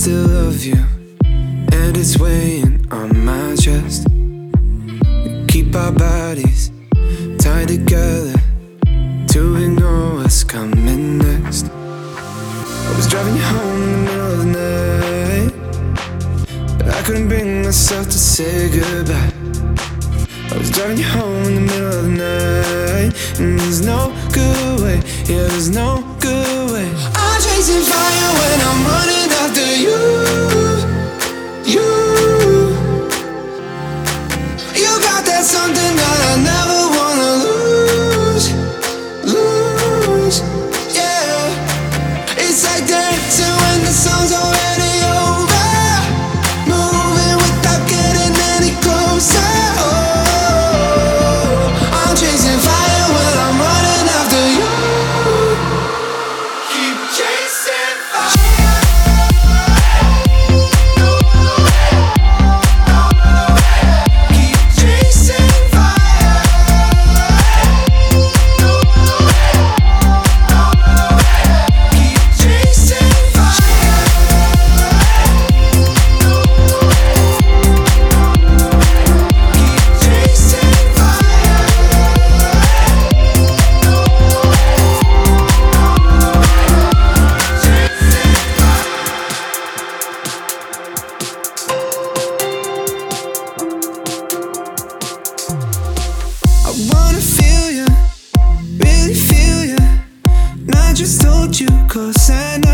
still love you, and it's weighing on my chest. We keep our bodies tied together to ignore what's coming next. I was driving you home in the middle of the night, but I couldn't bring myself to say goodbye. I was driving you home in the middle of the night, and there's no good way, yeah, there's no good way. I'm chasing fire when I'm running after you. You got that something that I never wanna lose, yeah. It's like dancing when the song's already over, moving without getting any closer. I'm chasing fire when I'm running after you. Keep chasing fire. Keep chasing fire. Keep chasing fire. Keep chasing fire. I wanna feel you, really feel you. And I just told you 'cause I know